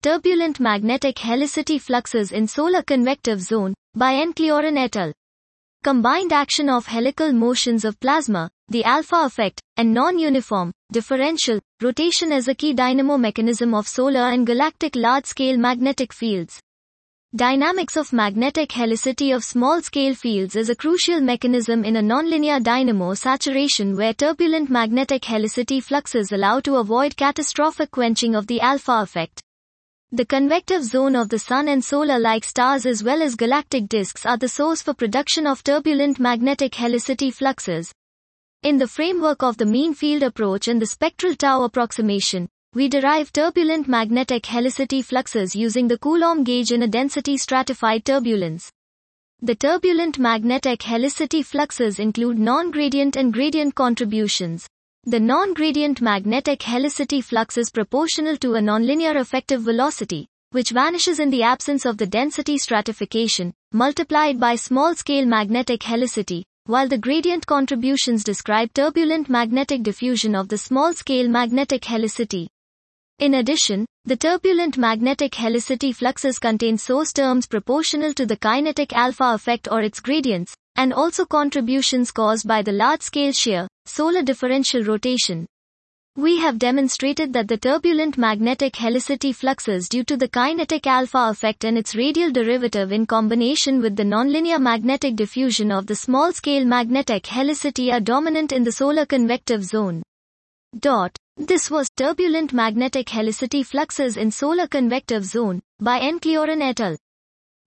Turbulent Magnetic Helicity Fluxes in Solar Convective Zone, by N. Clioran et al. Combined action of helical motions of plasma, the alpha effect, and non-uniform, differential, rotation as a key dynamo mechanism of solar and galactic large-scale magnetic fields. Dynamics of magnetic helicity of small-scale fields is a crucial mechanism in a nonlinear dynamo saturation where turbulent magnetic helicity fluxes allow to avoid catastrophic quenching of the alpha effect. The convective zone of the Sun and solar-like stars as well as galactic disks are the source for production of turbulent magnetic helicity fluxes. In the framework of the mean field approach and the spectral tau approximation, we derive turbulent magnetic helicity fluxes using the Coulomb gauge in a density-stratified turbulence. The turbulent magnetic helicity fluxes include non-gradient and gradient contributions. The non-gradient magnetic helicity flux is proportional to a nonlinear effective velocity, which vanishes in the absence of the density stratification, multiplied by small-scale magnetic helicity, while the gradient contributions describe turbulent magnetic diffusion of the small-scale magnetic helicity. In addition, the turbulent magnetic helicity fluxes contain source terms proportional to the kinetic alpha effect or its gradients, and also contributions caused by the large-scale shear, solar differential rotation. We have demonstrated that the turbulent magnetic helicity fluxes due to the kinetic alpha effect and its radial derivative in combination with the nonlinear magnetic diffusion of the small-scale magnetic helicity are dominant in the solar convective zone. This was Turbulent Magnetic Helicity Fluxes in Solar Convective Zone, by N. Clioran et al.